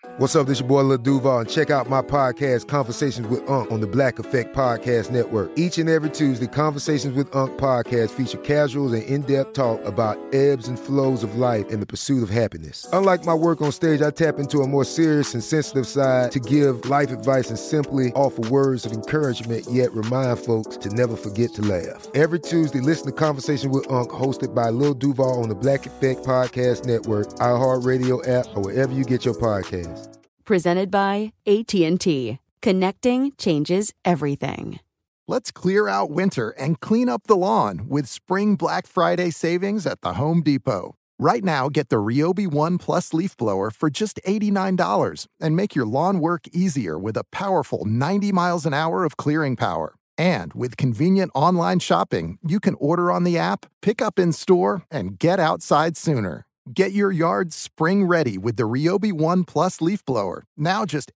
What's up, this your boy Lil Duval, and check out my podcast, Conversations with Unc, on the Black Effect Podcast Network. Each and every Tuesday, Conversations with Unc podcast feature casuals and in-depth talk about ebbs and flows of life and the pursuit of happiness. Unlike my work on stage, I tap into a more serious and sensitive side to give life advice and simply offer words of encouragement, yet remind folks to never forget to laugh. Every Tuesday, listen to Conversations with Unc, hosted by Lil Duval on the Black Effect Podcast Network, iHeartRadio app, or wherever you get your podcasts. Presented by AT&T. Connecting changes everything. Let's clear out winter and clean up the lawn with Spring Black Friday savings at the Home Depot. Right now, get the Ryobi One Plus leaf blower for just $89 and make your lawn work easier with a powerful 90 miles an hour of clearing power. And with convenient online shopping, you can order on the app, pick up in store, and get outside sooner. Get your yard spring ready with the Ryobi One Plus leaf blower. Now just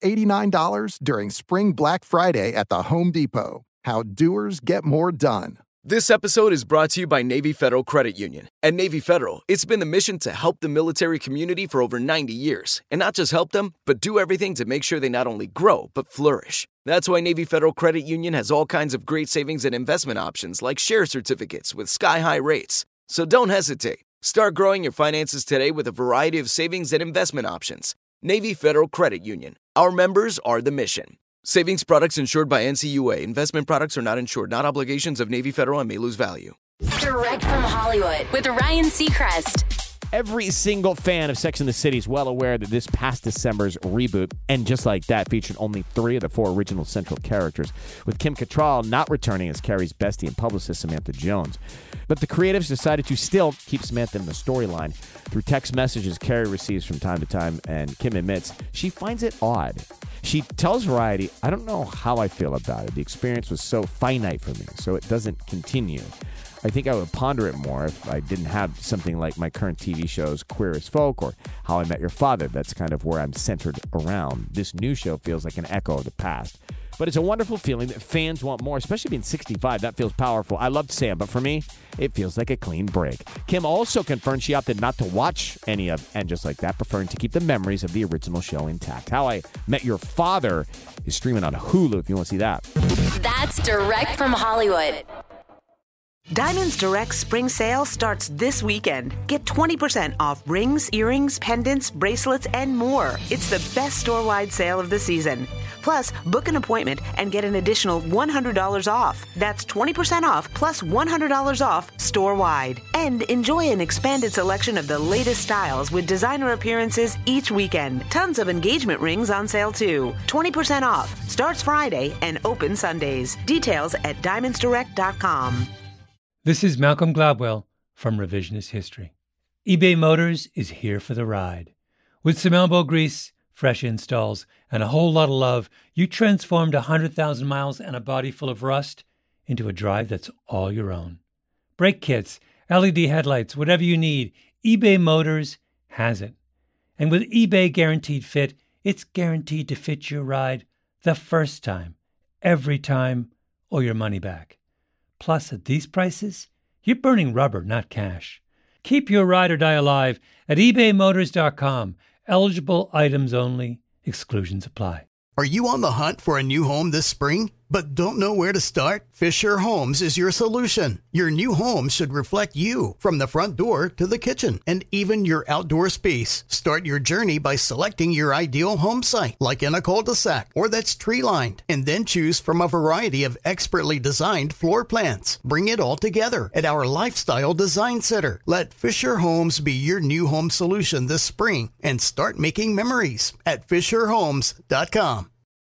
$89 during Spring Black Friday at the Home Depot. How doers get more done. This episode is brought to you by Navy Federal Credit Union. At Navy Federal, it's been the mission to help the military community for over 90 years. And not just help them, but do everything to make sure they not only grow, but flourish. That's why Navy Federal Credit Union has all kinds of great savings and investment options like share certificates with sky-high rates. So don't hesitate. Start growing your finances today with a variety of savings and investment options. Navy Federal Credit Union. Our members are the mission. Savings products insured by NCUA. Investment products are not insured, not obligations of Navy Federal and may lose value. Direct from Hollywood with Ryan Seacrest. Every single fan of Sex and the City is well aware that this past December's reboot, and just like that, featured only 3 of the 4 original central characters, with Kim Cattrall not returning as Carrie's bestie and publicist Samantha Jones. But the creatives decided to still keep Samantha in the storyline. Through text messages Carrie receives from time to time, and Kim admits she finds it odd. She tells Variety, "I don't know how I feel about it. The experience was so finite for me, so it doesn't continue. I think I would ponder it more if I didn't have something like my current TV shows Queer as Folk or How I Met Your Father. That's kind of where I'm centered around. This new show feels like an echo of the past." But it's a wonderful feeling that fans want more, especially being 65. That feels powerful. I loved Sam, but for me, it feels like a clean break. Kim also confirmed she opted not to watch any of And Just Like That, preferring to keep the memories of the original show intact. How I Met Your Father is streaming on Hulu if you want to see that. That's direct from Hollywood. Diamonds Direct Spring Sale starts this weekend. Get 20% off rings, earrings, pendants, bracelets, and more. It's the best store-wide sale of the season. Plus, book an appointment and get an additional $100 off. That's 20% off plus $100 off store-wide. And enjoy an expanded selection of the latest styles with designer appearances each weekend. Tons of engagement rings on sale too. 20% off. Starts Friday and open Sundays. Details at diamondsdirect.com. This is Malcolm Gladwell from Revisionist History. eBay Motors is here for the ride. With some elbow grease, fresh installs, and a whole lot of love, you transformed 100,000 miles and a body full of rust into a drive that's all your own. Brake kits, LED headlights, whatever you need, eBay Motors has it. And with eBay Guaranteed Fit, it's guaranteed to fit your ride the first time, every time, or your money back. Plus, at these prices, you're burning rubber, not cash. Keep your ride or die alive at ebaymotors.com. Eligible items only. Exclusions apply. Are you on the hunt for a new home this spring, but don't know where to start? Fisher Homes is your solution. Your new home should reflect you, from the front door to the kitchen and even your outdoor space. Start your journey by selecting your ideal home site, like in a cul-de-sac or that's tree-lined, and then choose from a variety of expertly designed floor plans. Bring it all together at our Lifestyle Design Center. Let Fisher Homes be your new home solution this spring and start making memories at fisherhomes.com.